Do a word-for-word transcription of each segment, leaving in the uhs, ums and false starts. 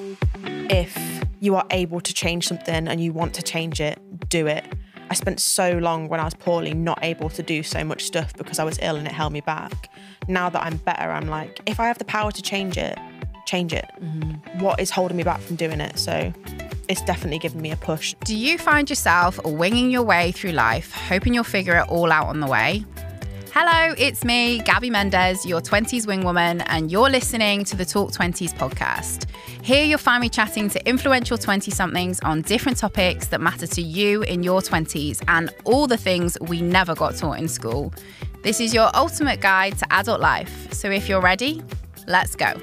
if you are able to change something and you want to change it, do it. I spent so long when I was poorly not able to do so much stuff because I was ill and it held me back. Now that I'm better, I'm like, if I have the power to change it, change it. Mm-hmm. What is holding me back from doing it? So it's definitely given me a push. Do you find yourself winging your way through life, hoping you'll figure it all out on the way? Hello, it's me, Gabby Mendez, your twenties wing woman, and you're listening to the Talk twenties podcast. Here you'll find me chatting to influential twenty-somethings on different topics that matter to you in your twenties and all the things we never got taught in school. This is your ultimate guide to adult life. So if you're ready, let's go.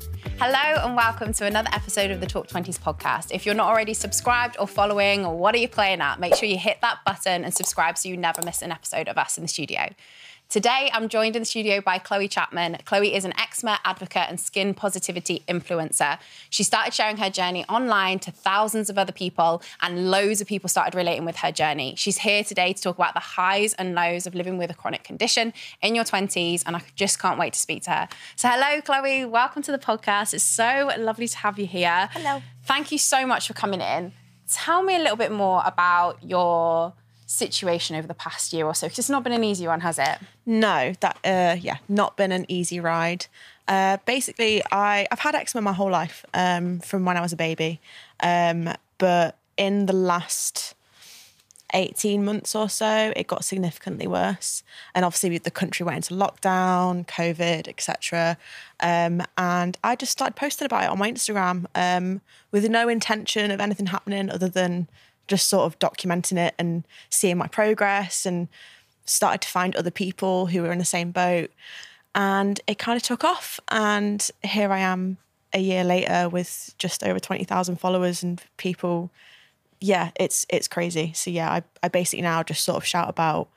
Hello and welcome to another episode of the Talk twenties podcast. If you're not already subscribed or following or what are you playing at, make sure you hit that button and subscribe so you never miss an episode of us in the studio. Today, I'm joined in the studio by Chloe Chapman. Chloe is an eczema advocate and skin positivity influencer. She started sharing her journey online to thousands of other people, and loads of people started relating with her journey. She's here today to talk about the highs and lows of living with a chronic condition in your twenties, and I just can't wait to speak to her. So hello, Chloe. Welcome to the podcast. It's so lovely to have you here. Hello. Thank you so much for coming in. Tell me a little bit more about your situation over the past year or so, because it's not been an easy one, has it? No, that uh yeah, not been an easy ride. Uh basically I I've had eczema my whole life, um from when I was a baby. Um but in the last eighteen months or so it got significantly worse, and obviously the country went into lockdown, COVID, etc. Um and I just started posting about it on my Instagram, um with no intention of anything happening other than just sort of documenting it and seeing my progress, and started to find other people who were in the same boat, and it kind of took off. And here I am a year later with just over twenty thousand followers and people. Yeah, it's it's crazy. So yeah, I, I basically now just sort of shout about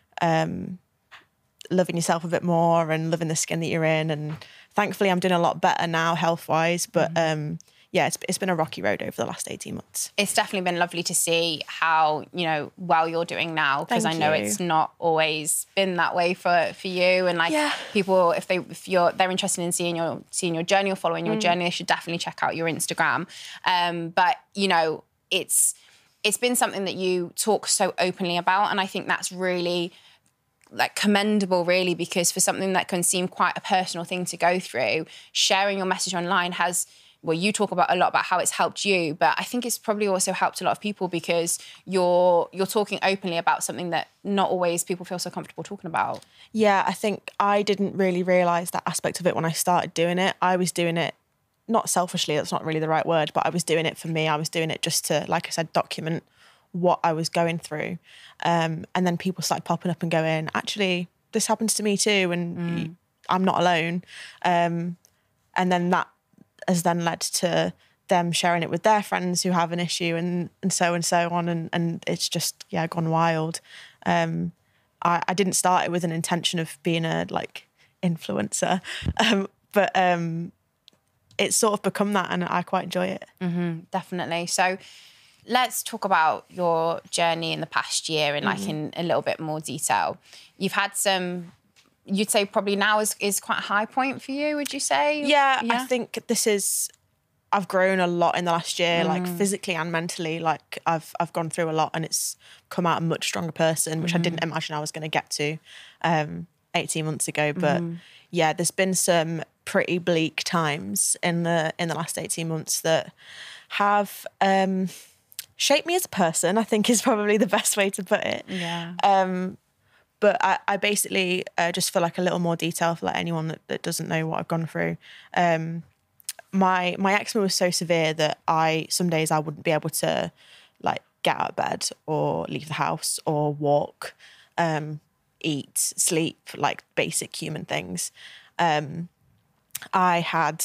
um, loving yourself a bit more and loving the skin that you're in. And thankfully I'm doing a lot better now health-wise, but mm-hmm. um, yeah, it's, it's been a rocky road over the last eighteen months. It's definitely been lovely to see how, you know, well you're doing now, because I know you. It's not always been that way for, for you. And like yeah. people, if they if you're they're interested in seeing your seeing your journey or following your mm. journey, they should definitely check out your Instagram. Um, but you know, it's it's been something that you talk so openly about, and I think that's really like commendable, really, because for something that can seem quite a personal thing to go through, sharing your message online has. Well, you talk about a lot about how it's helped you, but I think it's probably also helped a lot of people because you're you're talking openly about something that not always people feel so comfortable talking about. Yeah, I think I didn't really realise that aspect of it when I started doing it. I was doing it, not selfishly, that's not really the right word, but I was doing it for me. I was doing it just to, like I said, document what I was going through. Um, and then people started popping up and going, actually, this happens to me too, and mm. I'm not alone. Um, and then that has then led to them sharing it with their friends who have an issue, and and so and so on, and and it's just yeah gone wild. Um, I, I didn't start it with an intention of being a like influencer, um, but um, it's sort of become that, and I quite enjoy it. Mm-hmm, definitely. So let's talk about your journey in the past year in like mm-hmm. in a little bit more detail. You've had some. You'd say probably now is, is quite a high point for you, would you say? Yeah, yeah, I think this is, I've grown a lot in the last year, mm. like physically and mentally. Like I've I've gone through a lot, and it's come out a much stronger person, which mm. I didn't imagine I was going to get to um, eighteen months ago. But mm. yeah, there's been some pretty bleak times in the in the last eighteen months that have um, shaped me as a person, I think is probably the best way to put it. Yeah. Um, But I, I basically, uh, just for like a little more detail for like anyone that, that doesn't know what I've gone through, um, my my eczema was so severe that I some days I wouldn't be able to like get out of bed or leave the house or walk, um, eat, sleep, like basic human things. Um, I had,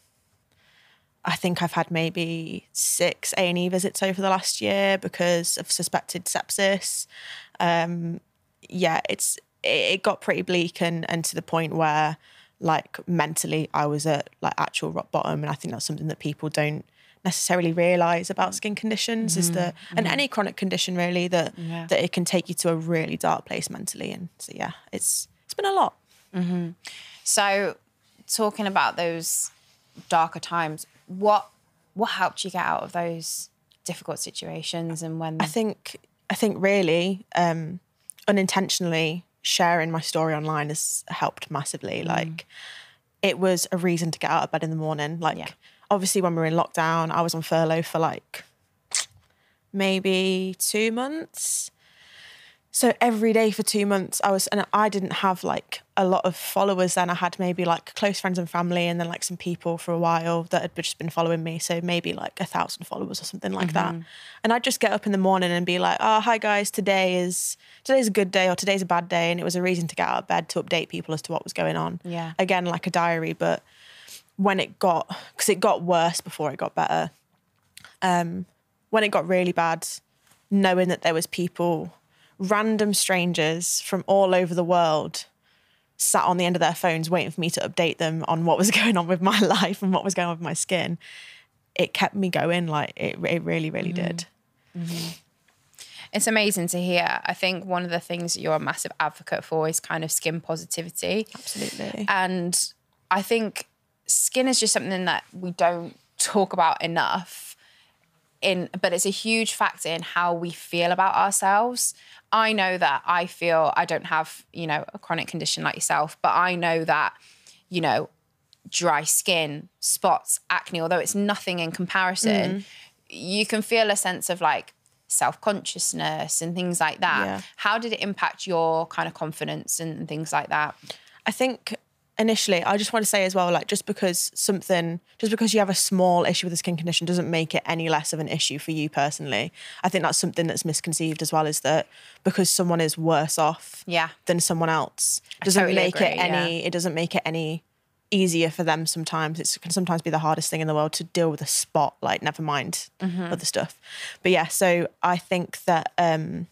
I think I've had maybe six A and E visits over the last year because of suspected sepsis. Um, yeah, it's it, it got pretty bleak, and and to the point where like mentally I was at like actual rock bottom. And I think that's something that people don't necessarily realise about skin conditions, mm-hmm. is that, and mm-hmm. any chronic condition really, that yeah. that it can take you to a really dark place mentally. And so yeah, it's it's been a lot. Mm-hmm. So talking about those darker times, what what helped you get out of those difficult situations? And when I think I think really um, unintentionally sharing my story online has helped massively. Mm. Like it was a reason to get out of bed in the morning. Like yeah. obviously when we were in lockdown, I was on furlough for like maybe two months. So every day for two months I was, and I didn't have like a lot of followers then. I had maybe like close friends and family and then like some people for a while that had just been following me. So maybe like a thousand followers or something like mm-hmm. that. And I'd just get up in the morning and be like, oh, hi guys, today is, today's a good day or today's a bad day. And it was a reason to get out of bed to update people as to what was going on. Yeah. Again, like a diary, but when it got, because it got worse before it got better. Um, when it got really bad, knowing that there was people, random strangers from all over the world sat on the end of their phones waiting for me to update them on what was going on with my life and what was going on with my skin, it kept me going. Like it, it really, really mm-hmm. did. Mm-hmm. It's amazing to hear. I think one of the things that you're a massive advocate for is kind of skin positivity. Absolutely. And I think skin is just something that we don't talk about enough. In, but it's a huge factor in how we feel about ourselves. I know that I feel I don't have, you know, a chronic condition like yourself, but I know that, you know, dry skin, spots, acne, although it's nothing in comparison, mm. you can feel a sense of like self-consciousness and things like that. Yeah. How did it impact your kind of confidence and things like that? I think initially, I just want to say as well, like just because something, just because you have a small issue with a skin condition doesn't make it any less of an issue for you personally. I think that's something that's misconceived as well, is that because someone is worse off yeah. than someone else doesn't totally make agree, it any, yeah. it doesn't make it any easier for them sometimes. It can sometimes be the hardest thing in the world to deal with a spot, like never mind mm-hmm. other stuff. But yeah, so I think that um,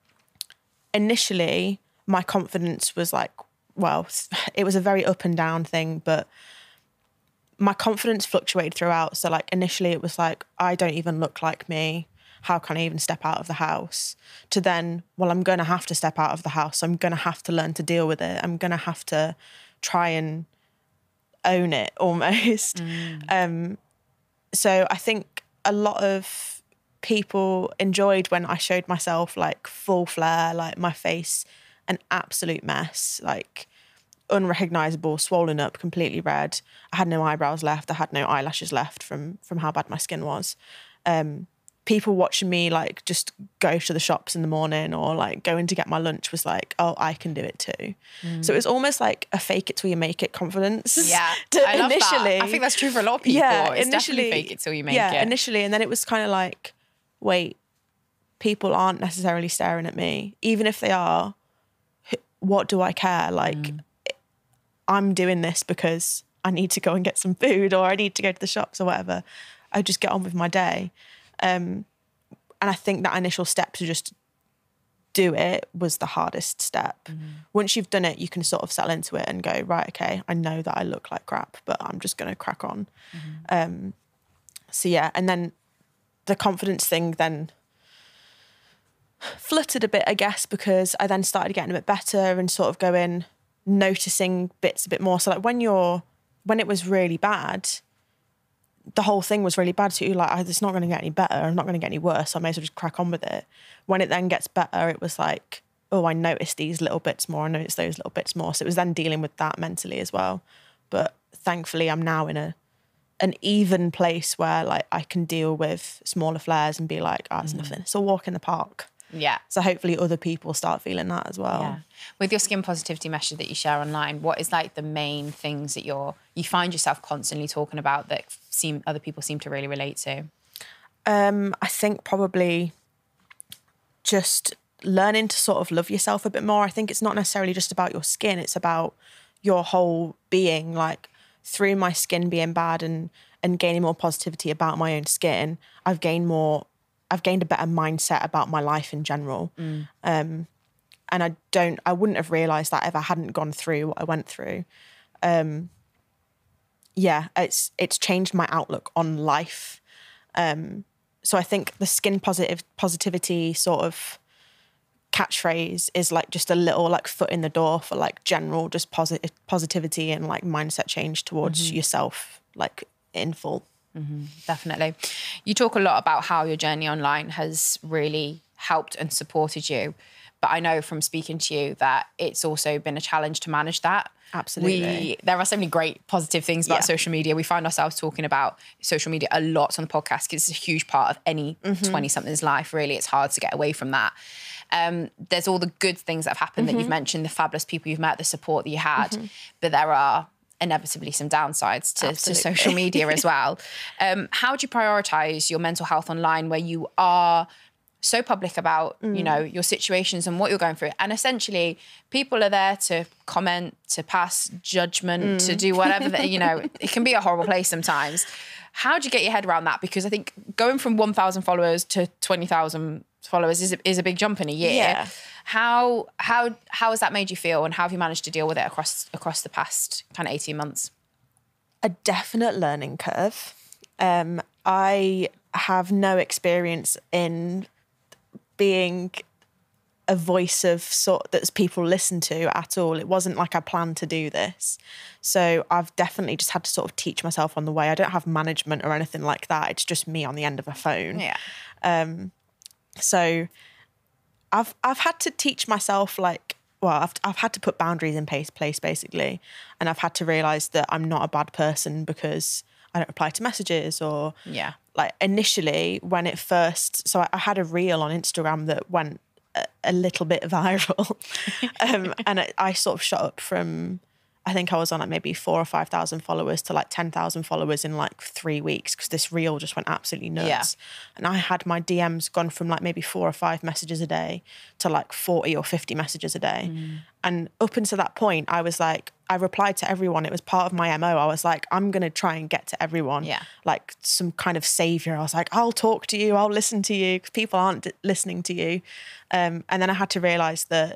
initially my confidence was like, well, it was a very up and down thing, but my confidence fluctuated throughout. So like initially it was like, I don't even look like me. How can I even step out of the house? To then, well, I'm going to have to step out of the house. So I'm going to have to learn to deal with it. I'm going to have to try and own it almost. Mm. Um, so I think a lot of people enjoyed when I showed myself like full flare, like my face, an absolute mess, like unrecognizable, swollen up, completely red. I had no eyebrows left. I had no eyelashes left from from how bad my skin was. Um, people watching me like just go to the shops in the morning or like going to get my lunch was like, oh, I can do it too. Mm. So it was almost like a fake it till you make it confidence. Yeah, to I love initially, that. I think that's true for a lot of people. Yeah, it's initially, definitely fake it till you make yeah, it. Yeah, initially. And then it was kind of like, wait, people aren't necessarily staring at me. Even if they are, what do I care? Like, mm. I'm doing this because I need to go and get some food or I need to go to the shops or whatever. I just get on with my day. Um, and I think that initial step to just do it was the hardest step. Mm. Once you've done it, you can sort of settle into it and go, right, okay, I know that I look like crap, but I'm just going to crack on. Mm. Um, so yeah, and then the confidence thing then fluttered a bit, I guess, because I then started getting a bit better and sort of going, noticing bits a bit more. So like when you're, when it was really bad, the whole thing was really bad. So you're like, oh, it's not going to get any better. I'm not going to get any worse. So I may as well just crack on with it. When it then gets better, it was like, oh, I noticed these little bits more. I noticed those little bits more. So it was then dealing with that mentally as well. But thankfully I'm now in a, an even place where like I can deal with smaller flares and be like, oh, it's mm. nothing. It's a walk in the park. Yeah. So hopefully other people start feeling that as well. Yeah. With your skin positivity message that you share online, what is like the main things that you're you find yourself constantly talking about that seem other people seem to really relate to? Um, I think probably just learning to sort of love yourself a bit more. I think it's not necessarily just about your skin, it's about your whole being. Like through my skin being bad and and gaining more positivity about my own skin, I've gained more I've gained a better mindset about my life in general. Mm. Um, and I don't, I wouldn't have realised that if I hadn't gone through what I went through. Um, yeah, it's, it's changed my outlook on life. Um, so I think the skin positive positivity sort of catchphrase is like just a little like foot in the door for like general, just positive positivity and like mindset change towards mm-hmm. yourself, like in full. Mm-hmm, definitely. You talk a lot about how your journey online has really helped and supported you. But I know from speaking to you that it's also been a challenge to manage that. Absolutely. We, there are so many great positive things about yeah. social media. We find ourselves talking about social media a lot on the podcast because it's a huge part of any mm-hmm. twenty-something's life, really. It's hard to get away from that. Um, there's all the good things that have happened mm-hmm. that you've mentioned, the fabulous people you've met, the support that you had. Mm-hmm. But there are inevitably some downsides to, to social media as well. Um, how do you prioritise your mental health online where you are so public about, mm. you know, your situations and what you're going through? And essentially people are there to comment, to pass judgment, mm. to do whatever that, you know, it can be a horrible place sometimes. How do you get your head around that? Because I think going from one thousand followers to twenty thousand followers is a, is a big jump in a year. Yeah. How, how, how has that made you feel, and how have you managed to deal with it across, across the past kind of eighteen months? A definite learning curve. Um, I have no experience in being a voice of sort that people listen to at all. It wasn't like I planned to do this. So I've definitely just had to sort of teach myself on the way. I don't have management or anything like that. It's just me on the end of a phone. Yeah. Um, so I've I've had to teach myself like, well, I've I've had to put boundaries in place, place basically. And I've had to realise that I'm not a bad person because I don't reply to messages or yeah. Like initially when it first, so I, I had a reel on Instagram that went a, a little bit viral, um, and it, I sort of shot up from, I think I was on like maybe four or five thousand followers to like ten thousand followers in like three weeks because this reel just went absolutely nuts. Yeah. And I had my D Ms gone from like maybe four or five messages a day to like forty or fifty messages a day. Mm. And up until that point, I was like, I replied to everyone. It was part of my M O. I was like, I'm going to try and get to everyone. Yeah. Like some kind of savior. I was like, I'll talk to you. I'll listen to you because people aren't d- listening to you. Um, and then I had to realize that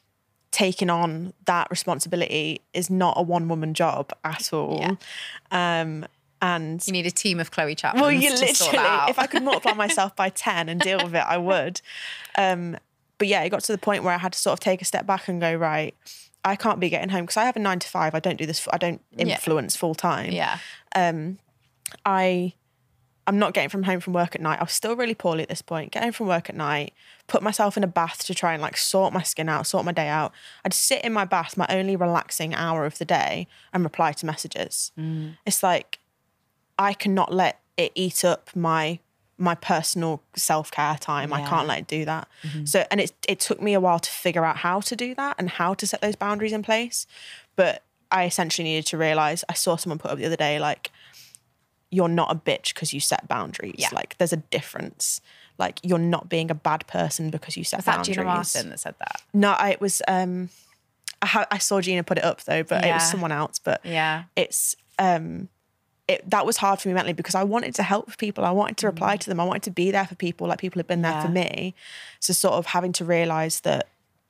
taking on that responsibility is not a one-woman job at all. Yeah. Um, and you need a team of Chloe Chapman. Well, you literally, if I could multiply myself by ten and deal with it, I would. Um, but yeah, it got to the point where I had to sort of take a step back and go, right, I can't be getting home because I have a nine to five. I don't do this. I don't influence yeah. full time. Yeah. Um, I, I'm not getting from home from work at night. I was still really poorly at this point. Get home from work at night, put myself in a bath to try and like sort my skin out, sort my day out. I'd sit in my bath, my only relaxing hour of the day, and reply to messages. Mm. It's like, I cannot let it eat up my my personal self-care time. Yeah. I can't let it do that. Mm-hmm. So, and it it took me a while to figure out how to do that and how to set those boundaries in place. But I essentially needed to realize, I saw someone put up the other day, like, you're not a bitch because you set boundaries. Yeah. Like, there's a difference. Like, you're not being a bad person because you set was boundaries. Was that Gina Martin that said that? No, I, it was, um, I, ha- I saw Gina put it up though, but yeah. it was someone else. But yeah, it's, um, It, that was hard for me mentally because I wanted to help people. I wanted to reply to them. I wanted to be there for people like people have been there yeah. for me. So sort of having to realise that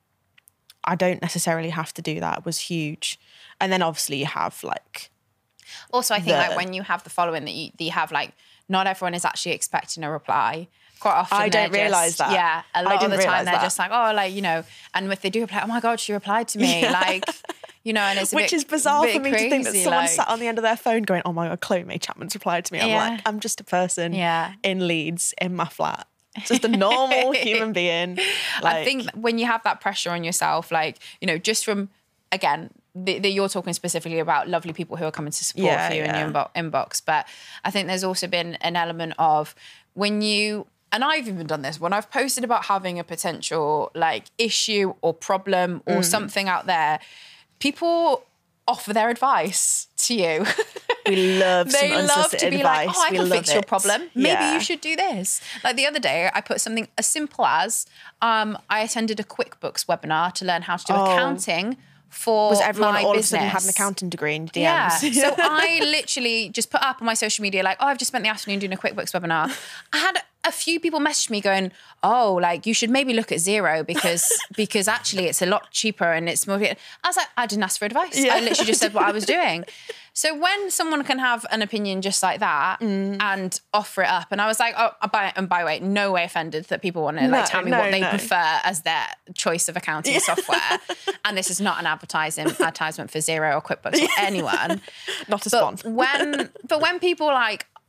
I don't necessarily have to do that was huge. And then obviously you have like... Also, I think the, like when you have the following that you, that you have, like, not everyone is actually expecting a reply. Quite often I don't realise that. Yeah, a lot of the time they're that. just like, oh, like, you know, and if they do reply, oh my God, she replied to me. Yeah. Like... You know, and it's a Which bit, is bizarre for me crazy, to think that someone like, sat on the end of their phone going, oh my God, Chloe Chapman's replied to me. I'm yeah. like, I'm just a person yeah. in Leeds in my flat. Just a normal human being. Like, I think when you have that pressure on yourself, like, you know, just from, again, the, the, you're talking specifically about lovely people who are coming to support yeah, for you yeah. in your inbo- inbox. But I think there's also been an element of when you... And I've even done this when I've posted about having a potential like issue or problem or mm. something out there, people offer their advice to you. We love they some love to be advice. Like, oh, I we can fix it. your problem. Maybe yeah. you should do this. Like the other day, I put something as simple as um, I attended a QuickBooks webinar to learn how to do oh. accounting for Was everyone my all business. of a sudden had an accounting degree in D Yeah. Ms? So I literally just put up on my social media like, oh, I've just spent the afternoon doing a QuickBooks webinar. I had a few people message me going, oh, like you should maybe look at Xero because because actually it's a lot cheaper and it's more... I was like, I didn't ask for advice. Yeah. I literally just said what I was doing. So when someone can have an opinion just like that mm. and offer it up, and I was like, oh, by, and by the way, no way offended that people want to no, like tell me no, what they no. prefer as their choice of accounting yeah. software. And this is not an advertising advertisement for Xero or QuickBooks yeah. or anyone. Not a but sponsor. when, but when people like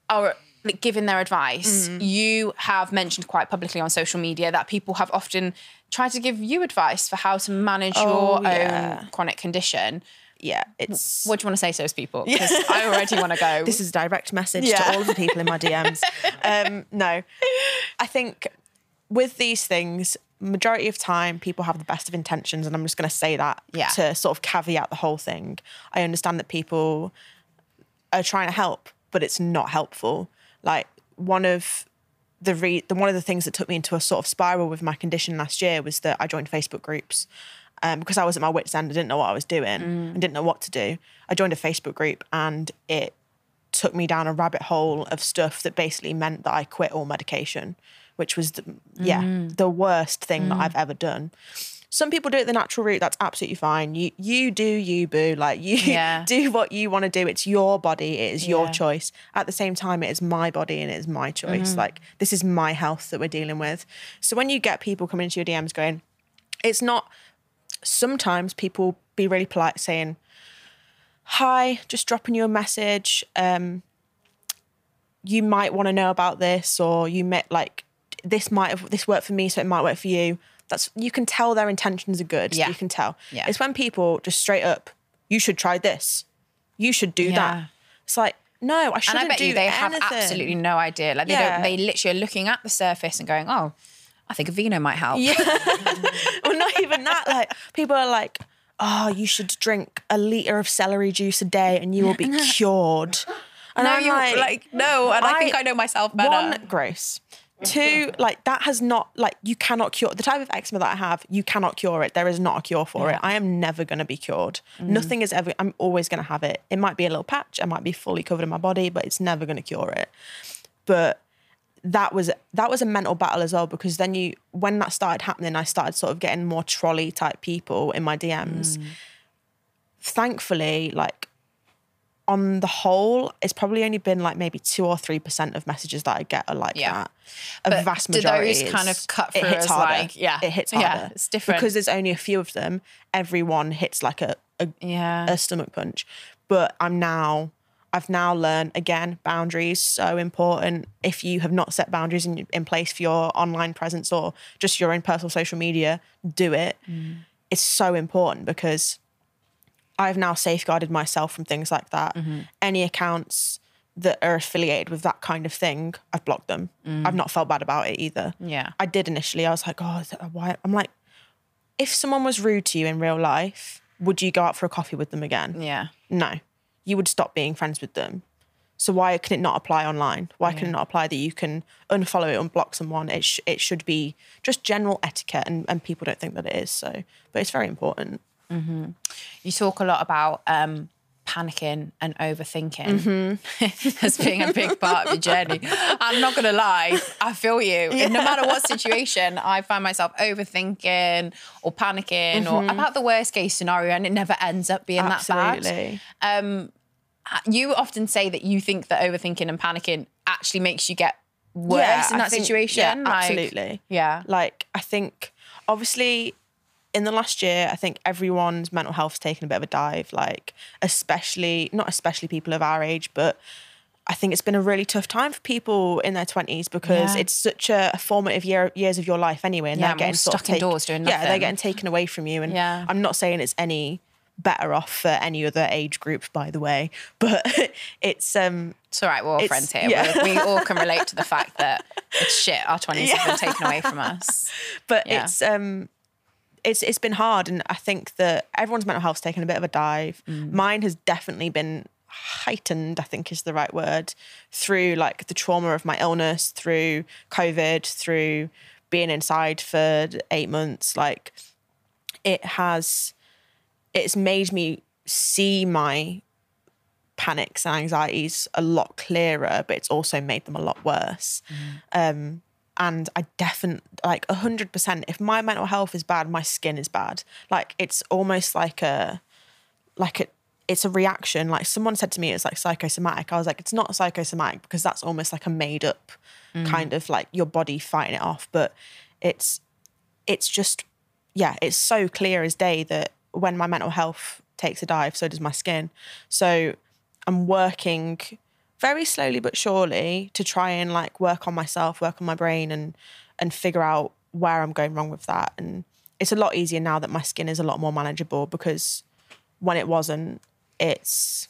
are like, giving their advice, mm. you have mentioned quite publicly on social media that people have often tried to give you advice for how to manage oh, your yeah. own chronic condition. Yeah, it's... What do you want to say to those people? Because yeah. I already want to go. This is a direct message yeah. to all of the people in my D Ms. um, no, I think with these things, majority of time, people have the best of intentions, and I'm just going to say that yeah. to sort of caveat the whole thing. I understand that people are trying to help, but it's not helpful. Like one of the re- the one of the things that took me into a sort of spiral with my condition last year was that I joined Facebook groups um, because I was at my wit's end. I didn't know what I was doing. Mm. I didn't know what to do. I joined a Facebook group, and it took me down a rabbit hole of stuff that basically meant that I quit all medication, which was the, yeah mm. the worst thing mm. that I've ever done. Some people do it the natural route. That's absolutely fine. You you do you, boo. Like, you yeah. do what you want to do. It's your body. It is your yeah. choice. At the same time, it is my body and it is my choice. Mm. Like, this is my health that we're dealing with. So when you get people coming into your D Ms going, it's not... Sometimes people be really polite saying, hi, just dropping you a message. Um, you might want to know about this, or you met like, this might have, this worked for me, so it might work for you. That's, you can tell their intentions are good. Yeah. You can tell. Yeah. It's when people just straight up, you should try this. You should do yeah. that. It's like, no, I shouldn't do And I bet do you they anything. have absolutely no idea. Like they yeah. don't, they literally are looking at the surface and going, oh, I think a vino might help. Yeah. Well, not even that. Like, people are like, oh, you should drink a litre of celery juice a day and you will be cured. And no, I'm you like, like, no, and I, I think I know myself better. One, gross. Two, like, that has not, like, you cannot cure, the type of eczema that I have, you cannot cure it. There is not a cure for yeah. it. I am never going to be cured. Mm. Nothing is ever, I'm always going to have it. It might be a little patch, I might be fully covered in my body, but it's never going to cure it. But that was, that was a mental battle as well, because then you, when that started happening, I started sort of getting more trolley type people in my D Ms. Mm. Thankfully, like, on the whole, it's probably only been like maybe two or three percent of messages that I get are like yeah. that. A but vast majority do those kind of cut it through hits as harder. Like, yeah, it hits harder. Yeah, it's different because there's only a few of them. Everyone hits like a a, yeah. a stomach punch. But I'm now, I've now learned again, boundaries so important. If you have not set boundaries in in place for your online presence or just your own personal social media, do it. Mm. It's so important because I've now safeguarded myself from things like that. Mm-hmm. Any accounts that are affiliated with that kind of thing, I've blocked them. Mm. I've not felt bad about it either. Yeah. I did initially. I was like, oh, why? I'm like, if someone was rude to you in real life, would you go out for a coffee with them again? Yeah. No. You would stop being friends with them. So why can it not apply online? Why yeah. can it not apply that you can unfollow it, unblock someone? It, sh- it should be just general etiquette, and, and people don't think that it is. So, but it's very important. Mm-hmm. You talk a lot about um, panicking and overthinking mm-hmm. as being a big part of your journey. I'm not going to lie, I feel you. Yeah. No matter what situation, I find myself overthinking or panicking mm-hmm. or about the worst case scenario, and it never ends up being Absolutely. that bad. Um, you often say that you think that overthinking and panicking actually makes you get worse yeah, in that think, situation. Yeah, like, absolutely. Yeah. Like, I think, obviously, in the last year, I think everyone's mental health's taken a bit of a dive, like, especially, not especially people of our age, but I think it's been a really tough time for people in their twenties because yeah. it's such a formative year, years of your life anyway. And yeah, they're getting stuck sort of take, indoors doing nothing. Yeah, they're getting taken away from you. And yeah. I'm not saying it's any better off for any other age group, by the way, but it's um it's all right, we're all friends here. Yeah. We all can relate to the fact that it's shit, our twenties yeah. have been taken away from us. But yeah. it's um it's it's been hard, and I think that everyone's mental health's taken a bit of a dive. Mm. Mine has definitely been heightened, I think is the right word, through like the trauma of my illness, through COVID, through being inside for eight months. Like, it has it's made me see my panics and anxieties a lot clearer, but it's also made them a lot worse. Mm. Um, and I definitely, like a hundred percent, if my mental health is bad, my skin is bad. Like, it's almost like a, like a, it's a reaction. Like, someone said to me, it's like psychosomatic. I was like, it's not psychosomatic, because that's almost like a made up mm. kind of like your body fighting it off. But it's, it's just, yeah, it's so clear as day that when my mental health takes a dive, so does my skin. So I'm working very slowly but surely to try and like work on myself, work on my brain and and figure out where I'm going wrong with that. And it's a lot easier now that my skin is a lot more manageable, because when it wasn't, it's,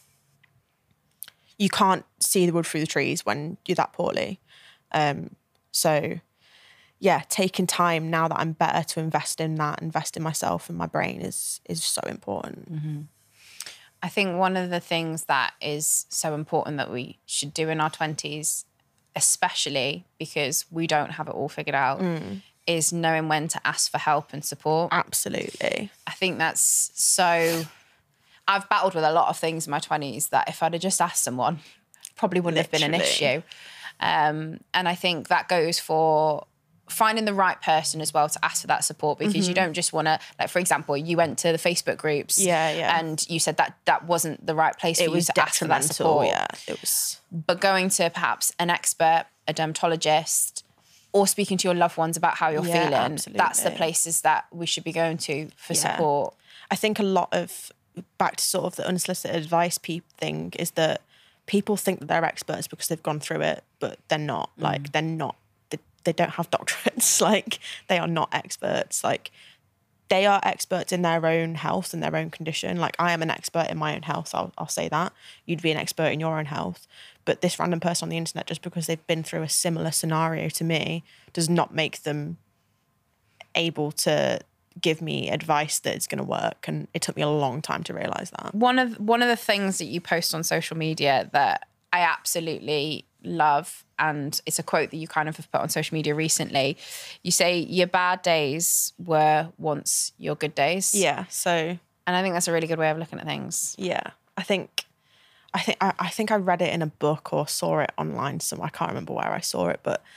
you can't see the wood through the trees when you're that poorly. Um, so yeah, taking time now that I'm better to invest in that, invest in myself and my brain is is so important. Mm-hmm. I think one of the things that is so important that we should do in our twenties, especially because we don't have it all figured out, mm. is knowing when to ask for help and support. Absolutely. I think that's so... I've battled with a lot of things in my twenties that if I'd have just asked someone, probably wouldn't Literally. have been an issue. Um, and I think that goes for finding the right person as well to ask for that support, because mm-hmm. you don't just want to, like, for example, you went to the Facebook groups yeah, yeah. and you said that that wasn't the right place for it you was to ask for that support. Yeah, it was. But going to perhaps an expert, a dermatologist, or speaking to your loved ones about how you're yeah, feeling, absolutely. that's the places that we should be going to for yeah. support. I think a lot of, back to sort of the unsolicited advice pe- thing, is that people think that they're experts because they've gone through it, but they're not. Mm. Like, they're not. They, they don't have doctorates. Like, they are not experts. Like, they are experts in their own health and their own condition. Like, I am an expert in my own health. I'll, I'll say that. You'd be an expert in your own health. But this random person on the internet, just because they've been through a similar scenario to me, does not make them able to give me advice that is going to work. And it took me a long time to realise that. One of one of the things that you post on social media that I absolutely love, and it's a quote that you kind of have put on social media recently. You say your bad days were once your good days. Yeah. So, and I think that's a really good way of looking at things. Yeah. I think I think I, I think I read it in a book or saw it online somewhere. I can't remember where I saw it, but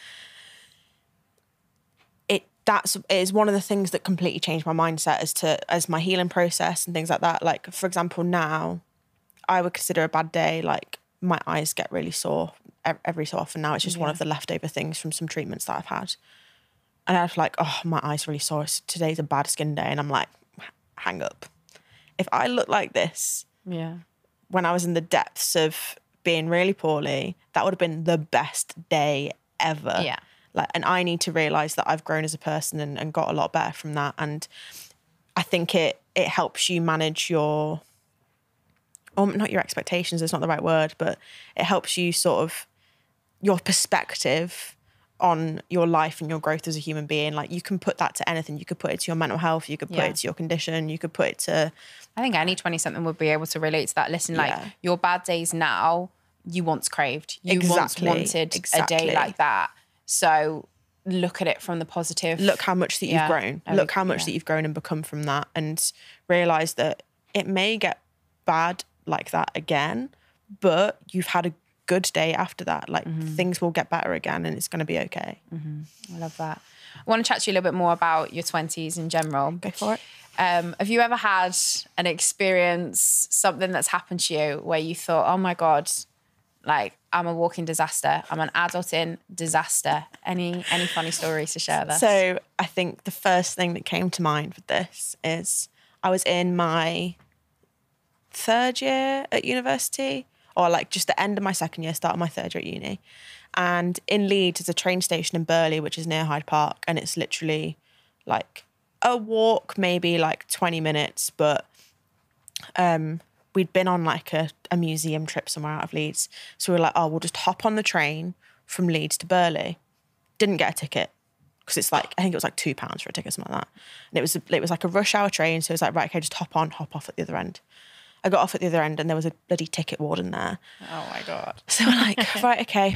it that's it is one of the things that completely changed my mindset as to as my healing process and things like that. Like, for example, now I would consider a bad day like my eyes get really sore every so often now. It's just yeah. one of the leftover things from some treatments that I've had. And I was like, oh, my eyes really sore. Today's a bad skin day. And I'm like, hang up. If I look like this yeah. when I was in the depths of being really poorly, that would have been the best day ever. Yeah. Like, and I need to realise that I've grown as a person and, and got a lot better from that. And I think it it helps you manage your... or not your expectations, it's not the right word, but it helps you sort of, your perspective on your life and your growth as a human being. Like, you can put that to anything. You could put it to your mental health, you could put yeah. it to your condition, you could put it to... I think any twenty-something would be able to relate to that. Listen, like, yeah. your bad days now, you once craved. You exactly. once wanted exactly. a day like that. So look at it from the positive. Look how much that you've yeah. grown. I Look how much yeah. that you've grown and become from that, and realise that it may get bad like that again, but you've had a good day after that. Like, mm-hmm. things will get better again and it's going to be okay. Mm-hmm. I love that. I want to chat to you a little bit more about your twenties in general. Go for it. Um, have you ever had an experience, something that's happened to you where you thought, oh my God, like, I'm a walking disaster. I'm an adulting disaster. Any any funny stories to share there? So I think the first thing that came to mind with this is I was in my third year at university, or like just the end of my second year, start of my third year at uni. And in Leeds is a train station in Burley, which is near Hyde Park. And it's literally like a walk, maybe like twenty minutes. But um, we'd been on like a, a museum trip somewhere out of Leeds. So we were like, oh, we'll just hop on the train from Leeds to Burley. Didn't get a ticket because it's like, I think it was like two pounds for a ticket, something like that. And it was, it was like a rush hour train. So it was like, right, okay, just hop on, hop off at the other end. I got off at the other end and there was a bloody ticket warden there. Oh my God. So we're like, right, okay,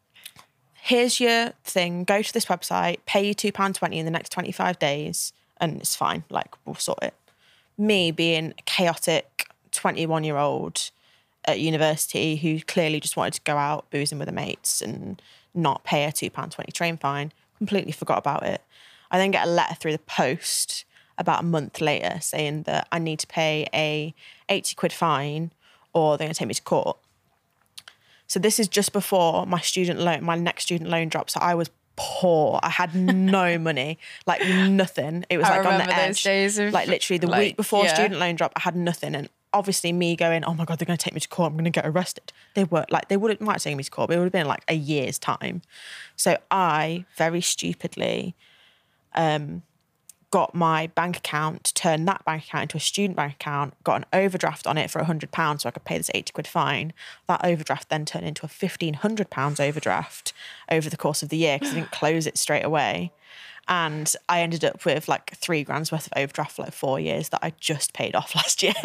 here's your thing. Go to this website, pay you two pounds twenty in the next twenty-five days and it's fine. Like, we'll sort it. Me being a chaotic twenty-one-year-old at university who clearly just wanted to go out boozing with her mates and not pay a two pounds twenty train fine, completely forgot about it. I then get a letter through the post about a month later saying that I need to pay a eighty quid fine or they're going to take me to court. So this is just before my student loan, my next student loan dropped. So I was poor. I had no money, like nothing. It was I like on the those edge. Days of, like literally the like, week before yeah. student loan drop, I had nothing. And obviously me going, oh my God, they're going to take me to court, I'm going to get arrested. They were like, they wouldn't might take me to court, but it would have been like a year's time. So I very stupidly um, got my bank account, turned that bank account into a student bank account, got an overdraft on it for one hundred pounds so I could pay this eighty quid fine. That overdraft then turned into a fifteen hundred pounds overdraft over the course of the year because I didn't close it straight away. And I ended up with like three grand's worth of overdraft for like four years that I just paid off last year.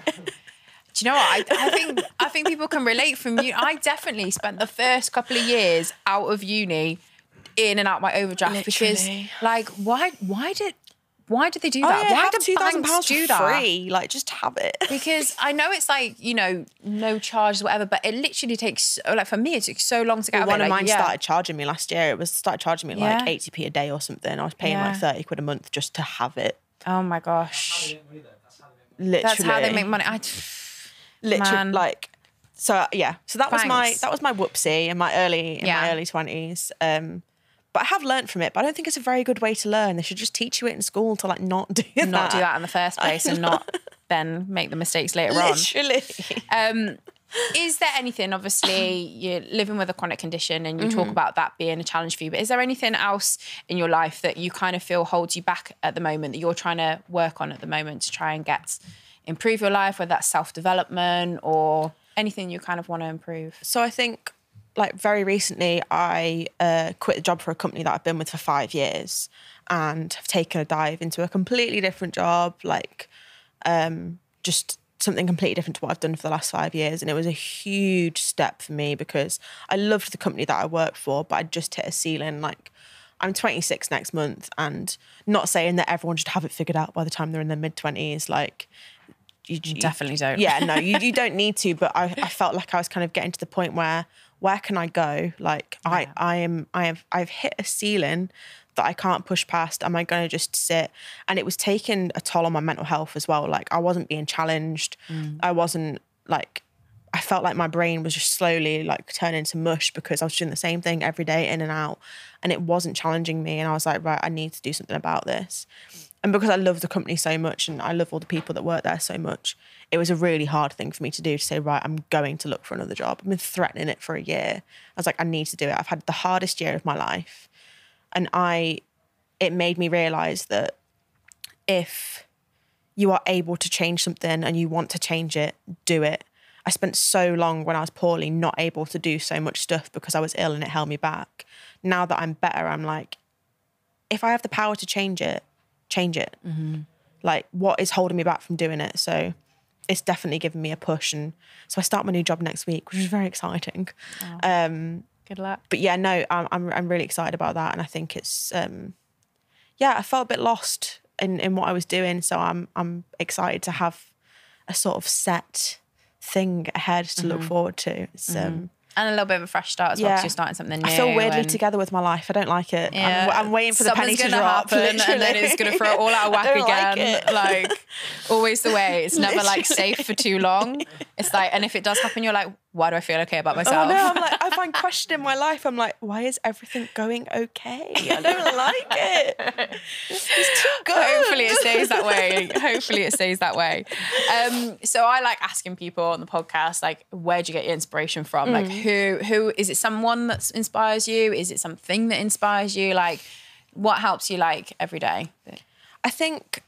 Do you know what? I, I think I think people can relate from you. I definitely spent the first couple of years out of uni in and out my overdraft. Literally. Because, like, why? Why did? Why did they do that? Oh, yeah, why have did two thousand pounds do for that? free? Like, just have it. Because I know it's like, you know, no charges, whatever, but it literally takes, like for me, it took so long to get Well, out one of it. of Like, mine yeah. started charging me last year. It was started charging me like Yeah. eighty p a day or something. I was paying Yeah. like thirty quid a month just to have it. Oh my gosh. Literally. That's how they make money. I, Literally, man. like, so yeah. So that was my Thanks. that was my whoopsie in my early in Yeah. my early twenties. Um, but I have learned from it. But I don't think it's a very good way to learn. They should just teach you it in school to like not do that. not do that in the first place and not then make the mistakes later on. Literally. Um, is there anything, obviously, you're living with a chronic condition and you Mm-hmm. talk about that being a challenge for you, but is there anything else in your life that you kind of feel holds you back at the moment that you're trying to work on at the moment to try and get, improve your life, whether that's self-development or anything you kind of want to improve? So I think, like, very recently, I uh, quit a job for a company that I've been with for five years and have taken a dive into a completely different job, like, um, just something completely different to what I've done for the last five years. And it was a huge step for me because I loved the company that I worked for, but I just hit a ceiling. Like, I'm twenty-six next month, and not saying that everyone should have it figured out by the time they're in their mid-twenties, like, you, you definitely don't. Yeah, no, you, you don't need to. But I, I felt like I was kind of getting to the point where, where can I go? Like, yeah. I, I am, I have, I've hit a ceiling that I can't push past. Am I going to just sit? And it was taking a toll on my mental health as well. Like, I wasn't being challenged. Mm. I wasn't like, I felt like my brain was just slowly like turning to mush because I was doing the same thing every day in and out, and it wasn't challenging me. And I was like, right, I need to do something about this. And because I love the company so much and I love all the people that work there so much, it was a really hard thing for me to do, to say, right, I'm going to look for another job. I've been threatening it for a year. I was like, I need to do it. I've had the hardest year of my life. And I, it made me realise that if you are able to change something and you want to change it, do it. I spent so long when I was poorly not able to do so much stuff because I was ill and it held me back. Now that I'm better, I'm like, if I have the power to change it, change it. Mm-hmm. Like, what is holding me back from doing it? So it's definitely given me a push. And so I start my new job next week, which is very exciting. Wow. Um, Good luck. But yeah, no, I'm, I'm I'm really excited about that. And I think it's, um, yeah, I felt a bit lost in, in what I was doing. So I'm I'm excited to have a sort of set thing ahead to mm-hmm. look forward to. It's, mm-hmm. um, and a little bit of a fresh start as well, because you're starting something new. I feel weirdly and... together with my life. I don't like it. Yeah. I'm, I'm waiting for the penny to drop. Happen, and then it's going to throw it all out of whack again. Like, like, always the way. It's never like safe for too long. It's like, and if it does happen, you're like, why do I feel okay about myself? Oh no, I'm like, I find questioning my life. I'm like, why is everything going okay? I don't like it. It's too good. Hopefully it stays that way. Hopefully it stays that way. Um, so I like asking people on the podcast, like, where do you get your inspiration from? Mm. Like, who, who, is it someone that inspires you? Is it something that inspires you? Like, what helps you like every day? I think,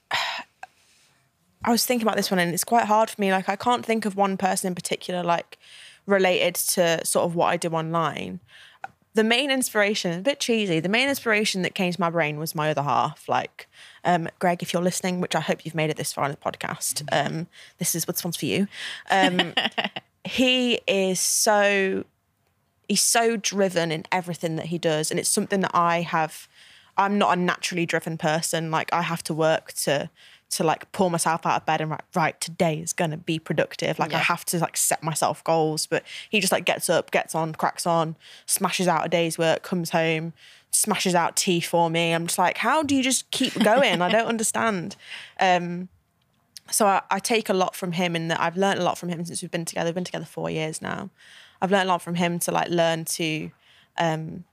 I was thinking about this one and it's quite hard for me. Like, I can't think of one person in particular, like, related to sort of what I do online. The main inspiration, a bit cheesy, the main inspiration that came to my brain was my other half. Like, um, Greg, if you're listening, which I hope you've made it this far in the podcast, um, this is what's one's for you. Um, he is so, he's so driven in everything that he does. And it's something that I have, I'm not a naturally driven person. Like, I have to work to, to like pull myself out of bed and like, right, today is going to be productive. Like yeah. I have to like set myself goals, but he just like gets up, gets on, cracks on, smashes out a day's work, comes home, smashes out tea for me. I'm just like, how do you just keep going? I don't understand. Um, so I, I take a lot from him in that I've learned a lot from him since we've been together. We've been together four years now. I've learned a lot from him to like learn to, um,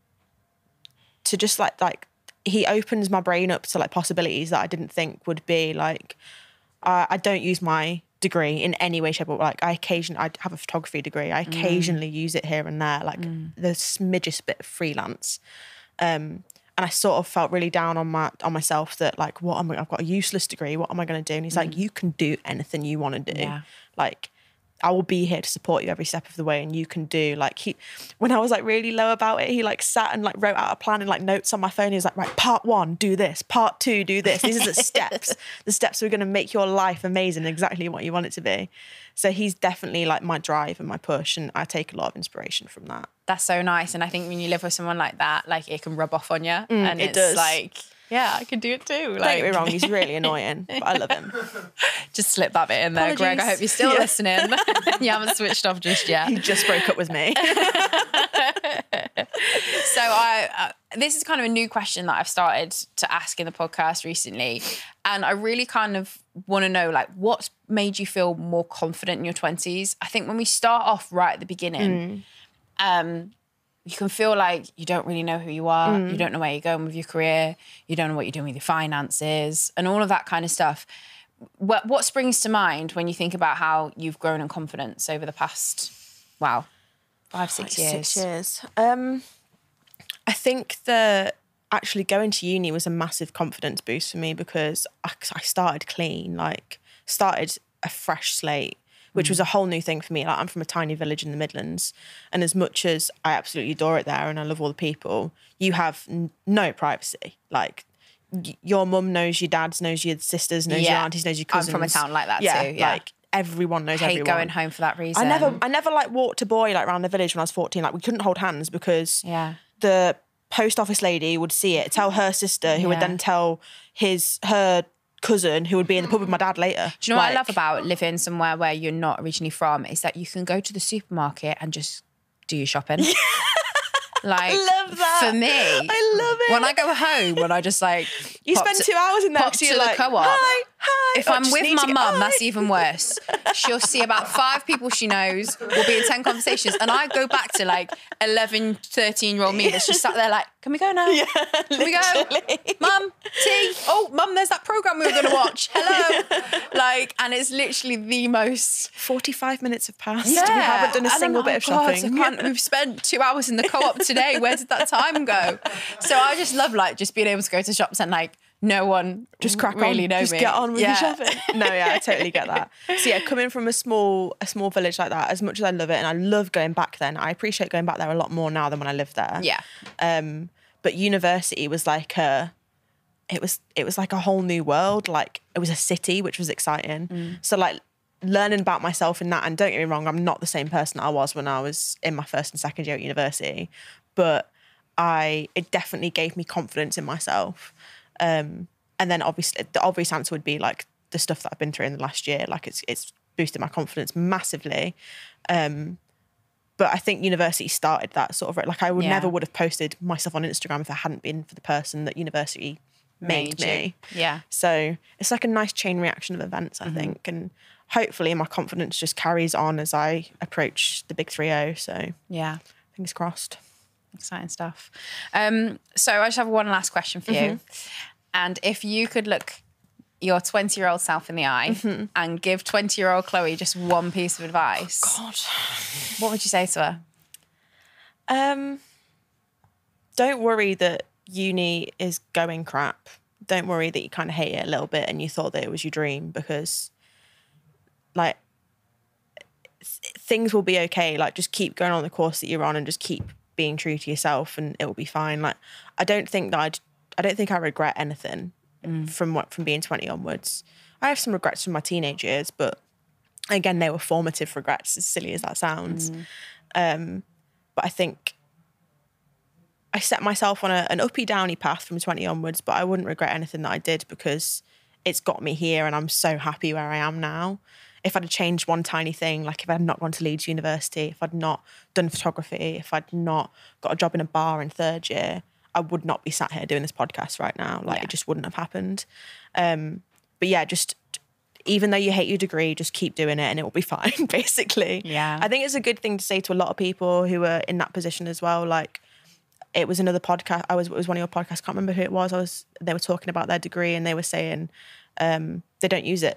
to just like, like, he opens my brain up to like possibilities that I didn't think would be like, uh, I don't use my degree in any way, shape, or like I occasionally I have a photography degree. I occasionally mm. use it here and there, like mm. the smidgest bit of freelance. Um, and I sort of felt really down on my on myself that like, what am I? I've got a useless degree. What am I going to do? And he's mm. like, you can do anything you want to do. Yeah. Like, I will be here to support you every step of the way, and you can do like he. When I was like really low about it, he like sat and like wrote out a plan and like notes on my phone. He was like, right, part one, do this. Part two, do this. These are the steps. The steps that are going to make your life amazing, exactly what you want it to be. So he's definitely like my drive and my push, and I take a lot of inspiration from that. That's so nice, and I think when you live with someone like that, like it can rub off on you, mm, and it it's does. Like. Yeah, I can do it too. Like, don't get me wrong, he's really annoying, but I love him. Just slip that bit in there, Apologies. Greg. I hope you're still yeah. listening. You haven't switched off just yet. He just broke up with me. So I, uh, this is kind of a new question that I've started to ask in the podcast recently. And I really kind of want to know, like, what made you feel more confident in your twenties? I think when we start off right at the beginning, mm. um, you can feel like you don't really know who you are. Mm. You don't know where you're going with your career. You don't know what you're doing with your finances and all of that kind of stuff. What, what springs to mind when you think about how you've grown in confidence over the past, wow, five, six like years? Six years. Um, I think that actually going to uni was a massive confidence boost for me because I, I started clean, like started a fresh slate, which was a whole new thing for me. Like I'm from a tiny village in the Midlands, and as much as I absolutely adore it there and I love all the people, you have n- no privacy. Like y- your mum knows your dads, knows your sisters, knows yeah. your aunties, knows your cousins. I'm from a town like that yeah, too. Yeah, like everyone knows I hate everyone. going home for that reason. I never, I never like walked a boy like around the village when I was fourteen. Like we couldn't hold hands because yeah. the post office lady would see it, tell her sister, who yeah. would then tell his her. cousin who would be in the pub with my dad later. Do you know like, what I love about living somewhere where you're not originally from is that you can go to the supermarket and just do your shopping. Like, I love that. For me, I love it. When I go home, when I just like you spend to, two hours in there, pop so to you're the like, co-op. Hi, hi. If oh, I'm with my mum, that's hi. even worse. She'll see about five people she knows. We'll be in ten conversations, and I go back to like eleven, thirteen year old me that's just sat there like, can we go now? Yeah, can we go? Mum, tea. Oh, mum, there's that program we were going to watch. Hello. Like, and it's literally the most. forty-five minutes have passed. Yeah. We haven't done a single know, bit of God, shopping. I can't, we've spent two hours in the co-op today. Where did that time go? So I just love like just being able to go to shops and like no one just crack really on, know just me. get on with yeah. your shopping. No, yeah, I totally get that. So yeah, coming from a small a small village like that, as much as I love it and I love going back then, I appreciate going back there a lot more now than when I lived there. Yeah. Um, but university was like a, it was it was like a whole new world. Like it was a city, which was exciting. Mm. So like learning about myself in that, and don't get me wrong, I'm not the same person I was when I was in my first and second year at university, but I it definitely gave me confidence in myself. Um, and then obviously the obvious answer would be like the stuff that I've been through in the last year. Like it's it's boosted my confidence massively. Um, but I think university started that sort of, like I would yeah. never would have posted myself on Instagram if it hadn't been for the person that university made, made me. Yeah. So it's like a nice chain reaction of events, I mm-hmm. think. And hopefully my confidence just carries on as I approach the big three oh. So yeah, fingers crossed. Exciting stuff. Um, so I just have one last question for mm-hmm. you. And if you could look your twenty-year-old self in the eye mm-hmm. and give twenty-year-old Chloe just one piece of advice, oh God, what would you say to her? Um, don't worry that uni is going crap. Don't worry that you kind of hate it a little bit and you thought that it was your dream, because like th- things will be okay. Like just keep going on the course that you're on and just keep being true to yourself and it will be fine. Like I don't think that I'd, I don't think I regret anything mm. from what from being twenty onwards. I have some regrets from my teenage years, but again, they were formative regrets, as silly as that sounds. Mm. Um, but I think I set myself on a, an uppy downy path from twenty onwards, but I wouldn't regret anything that I did because it's got me here and I'm so happy where I am now. If I'd have changed one tiny thing, like if I'd not gone to Leeds University, if I'd not done photography, if I'd not got a job in a bar in third year, I would not be sat here doing this podcast right now. Like yeah. it just wouldn't have happened. Um, but yeah, just even though you hate your degree, just keep doing it and it will be fine, basically. Yeah. I think it's a good thing to say to a lot of people who are in that position as well. Like it was another podcast. I was, it was one of your podcasts. I can't remember who it was. I was, they were talking about their degree and they were saying um, they don't use it.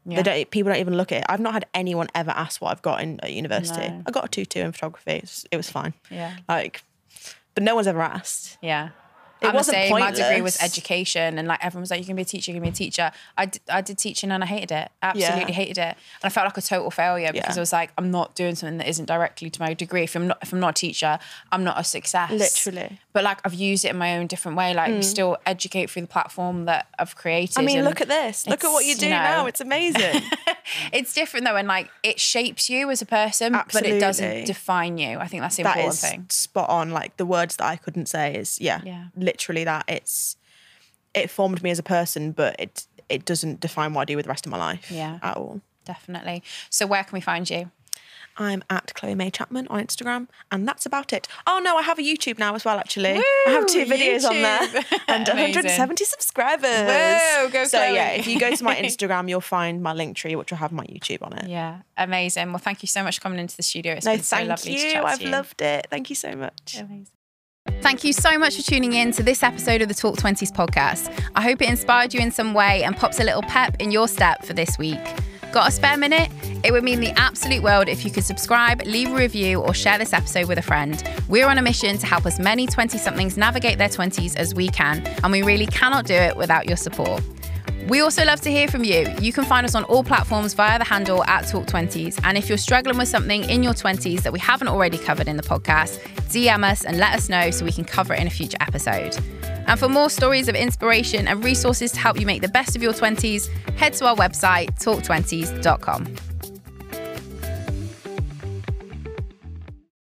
Yeah. They don't, people don't even look at it. I've not had anyone ever ask what I've got in at university. No. I got a two two in photography. It was, it was fine. Yeah. Like, but no one's ever asked. Yeah. It I'm wasn't the same. pointless. My degree was education, and like everyone was like, "You can be a teacher, you can be a teacher." I did, I did teaching, and I hated it. Absolutely Yeah. hated it, and I felt like a total failure because Yeah. I was like, "I'm not doing something that isn't directly to my degree. If I'm not, if I'm not a teacher, I'm not a success." Literally. But like I've used it in my own different way. Like we still educate through the platform that I've created. I mean, and look at this. Look at what you do you know, now. It's amazing. It's different though, and like it shapes you as a person, Absolutely. but it doesn't define you. I think that's the That important is thing. spot on. Like the words that I couldn't say is yeah, Yeah. literally that. It's it formed me as a person, but it it doesn't define what I do with the rest of my life. Yeah. At all. Definitely. So where can we find you? I'm at Chloe May Chapman on Instagram, and that's about it. Oh no, I have a YouTube now as well. Actually, Woo, I have two videos on there YouTube. and one hundred seventy subscribers. Whoa, go So Chloe. yeah, if you go to my Instagram, you'll find my link tree, which will have my YouTube on it. Yeah, amazing. Well, thank you so much for coming into the studio. It's No, been so thank lovely you. to chat to I've you. loved it. Thank you so much. Amazing. Thank you so much for tuning in to this episode of the Talk twenties podcast. I hope it inspired you in some way and pops a little pep in your step for this week. Got a spare minute? It would mean the absolute world if you could subscribe, leave a review, or share this episode with a friend. We're on a mission to help as many twenty-somethings navigate their twenties as we can, and we really cannot do it without your support. We also love to hear from you. You can find us on all platforms via the handle at Talk twenties. And if you're struggling with something in your twenties that we haven't already covered in the podcast, D M us and let us know so we can cover it in a future episode. And for more stories of inspiration and resources to help you make the best of your twenties, head to our website, talk twenties dot com.